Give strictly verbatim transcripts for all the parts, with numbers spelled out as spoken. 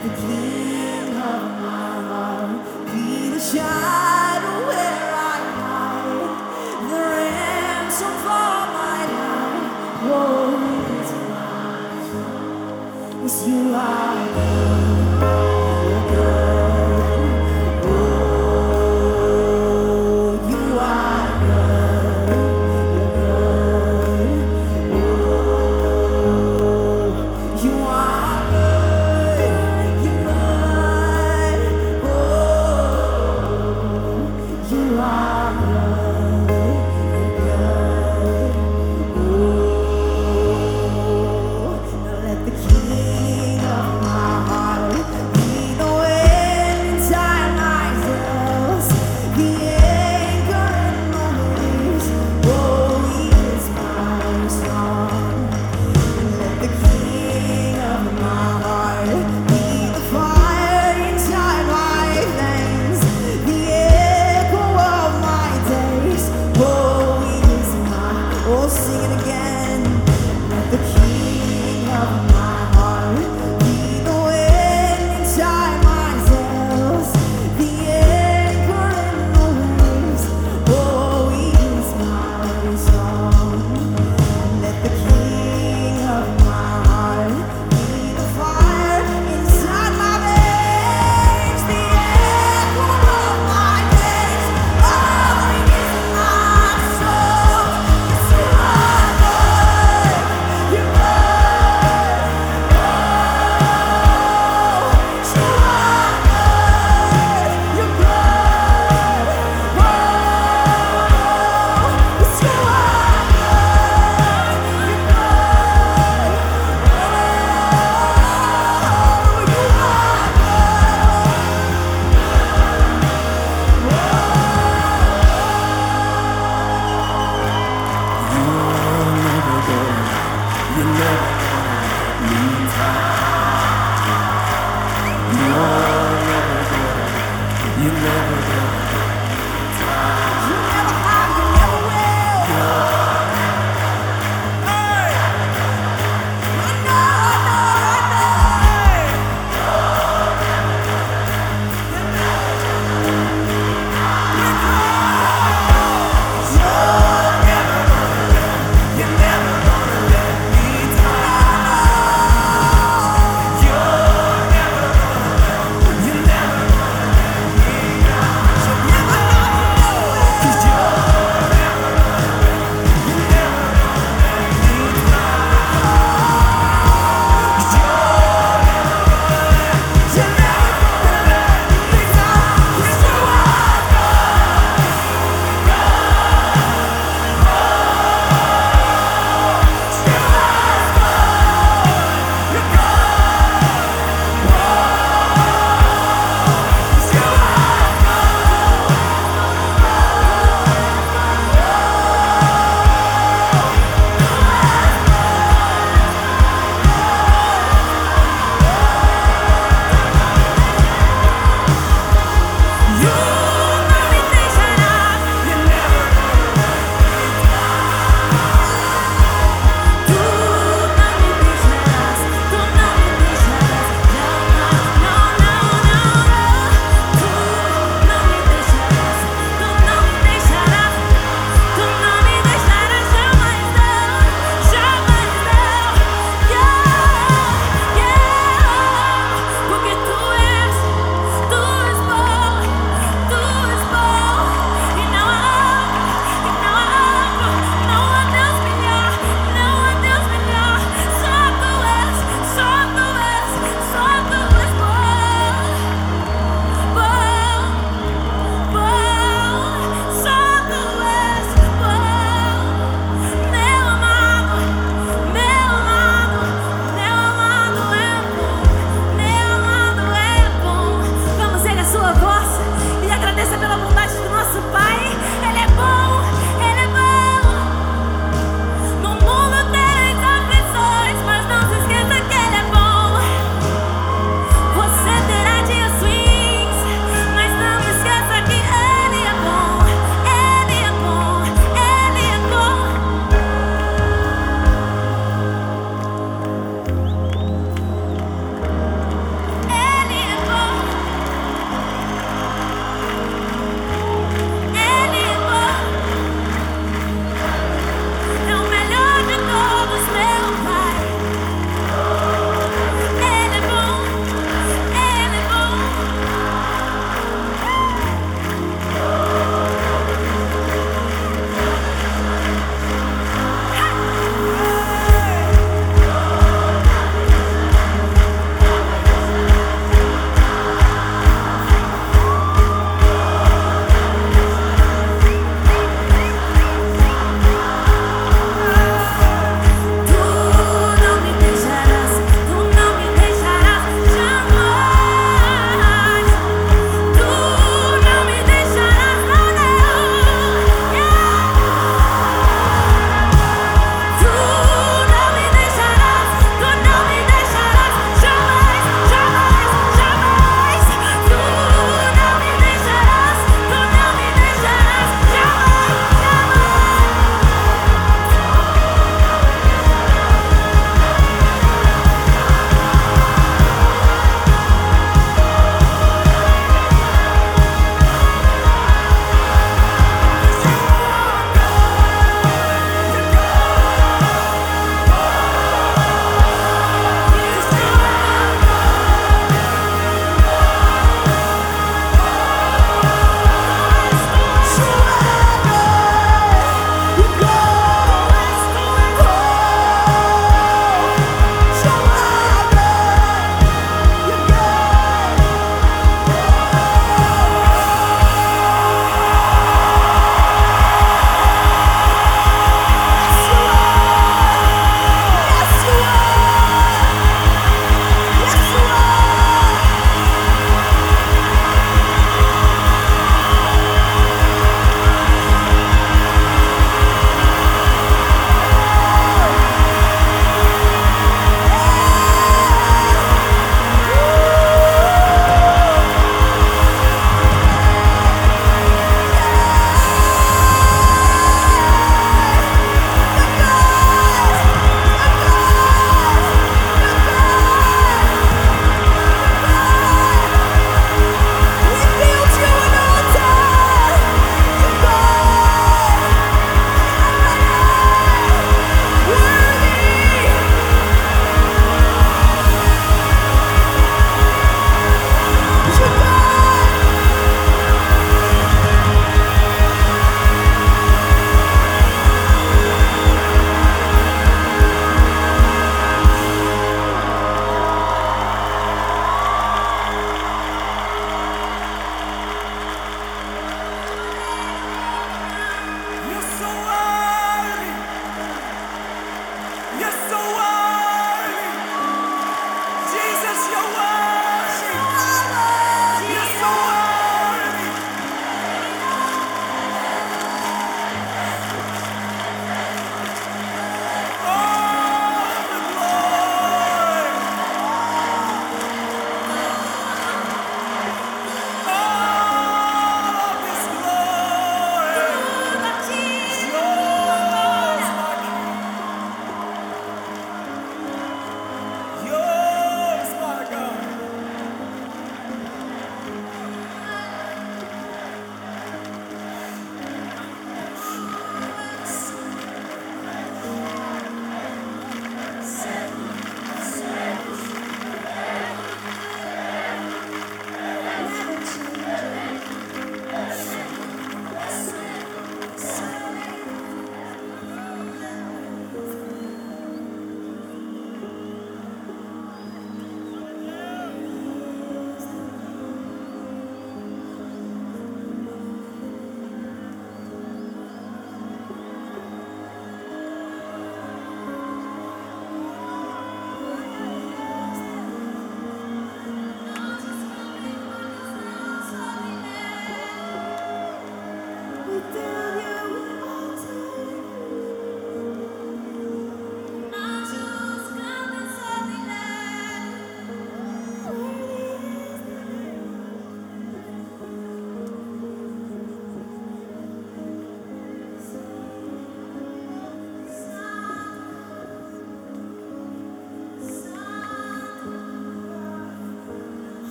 the King of my heart be the shadow where I hide, the ransom for my life. Oh, it's you are good, you're good. Oh, you are good, you're good. Oh, you are good, you're good. Oh, you are good, you're good. Oh, now let the King of my heart be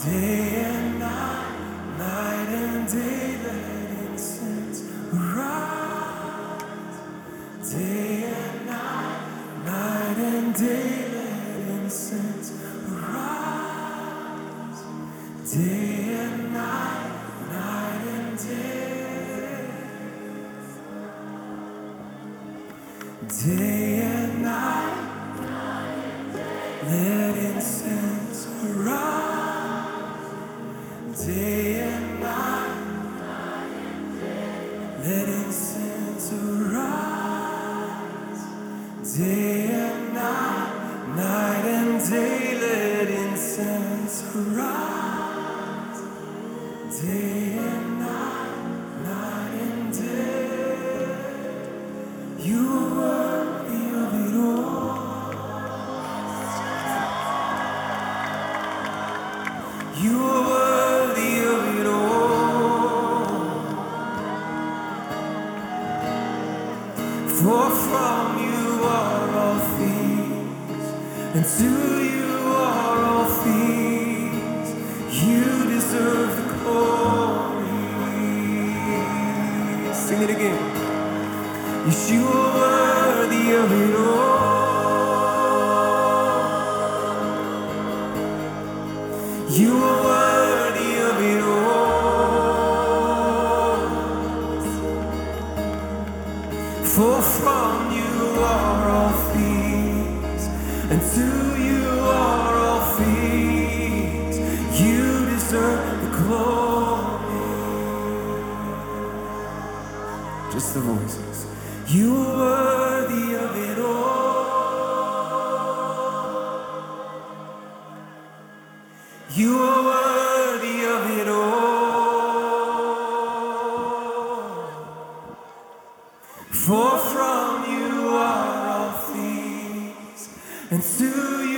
Day and night, night and day, let incense arise. Day and night, night and day, let incense arise. Day and night, night and day. Day and night, let incense arise. Day and night, let incense arise. Day and night, night and day, let incense arise. Day and night, night and day. You are worthy of it all. You are worthy of it all. For from you are all things, and to you are all things. You deserve the glory. Sing it again. Yes, you are worthy of it all. You are worthy of it all. For from you are all things, and to you are all things. You deserve the glory. Just the voices. You are worthy of it all. You are worthy of it all. For from you are all things, and to you